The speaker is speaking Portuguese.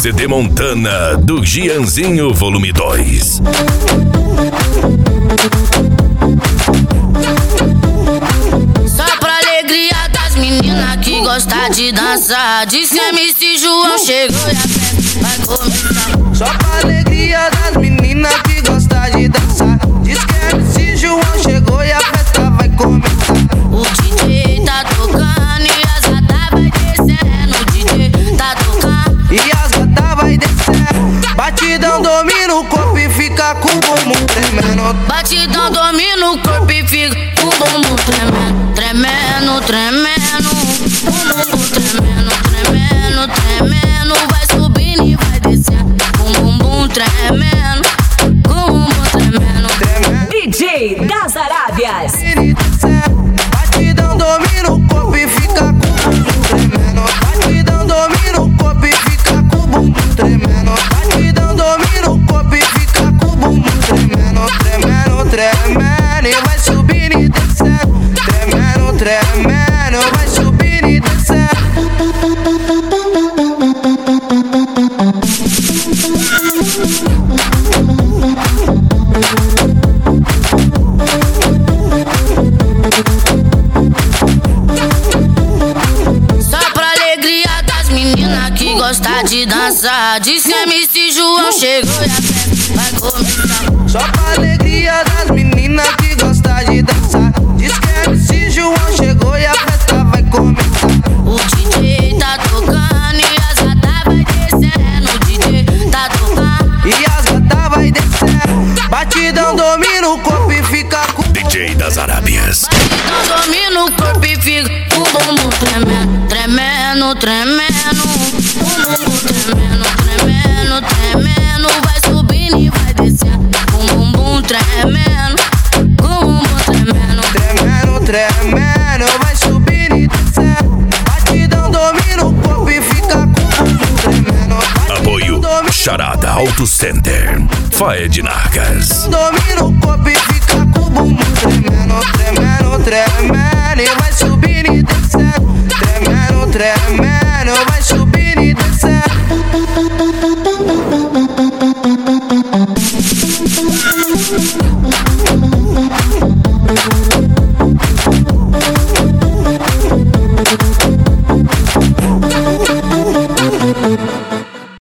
CD Montana do Gianzinho Volume 2. Só pra alegria das meninas que gostam de dançar. Diz que MC João chegou e a festa vai começar. Só pra alegria das meninas que gostam de dançar. Diz que MC João chegou e a festa vai começar. O DJ tá tocando e as gatas vai descendo. O DJ tá tocando e as gatas vai descendo. Batidão domina o corpo e fica com o bumbum tremendo. Batidão domina o corpo e fica com o bumbum tremendo. Tremendo, tremendo. Bumbum tremendo, tremendo, tremendo. Vai subindo e vai descendo. Com bumbum tremendo. Com bumbum tremendo. DJ das Arábias. Batidão domina o corpo e fica com o bumbum tremendo. Batidão domina o corpo e fica com o bumbum tremendo. Batidão domina o corpo e fica com o bumbum tremendo. Tremendo, tremendo e vai subindo e descendo. Tremendo, tremendo, vai subindo e descendo. Que gosta de dançar. Diz que MC João chegou e a festa vai começar. Só pra alegria das meninas que gostam de dançar. Diz que MC João chegou e a festa vai começar. O DJ tá tocando e as gatas vai descendo. O DJ tá tocando e as gatas vai descendo. Batidão domina o corpo e fica com o DJ das Arábias. Batidão domina o corpo e fica com o bumbum tremendo. Tremendo, tremendo. Tremendo, tremendo, tremendo. Vai subindo e vai descendo. Com bumbum tremendo. Com bumbum tremendo. Tremendo, tremendo. Vai subindo e descendo. Batidão domina o corpo e fica com o bumbum tremendo. Apoio Charada Auto Center, Faed Narcas. Domina o corpo e fica com o bumbum tremendo. Tremendo, tremendo. E vai subindo e descendo. Tremendo, tremendo. Vai subindo.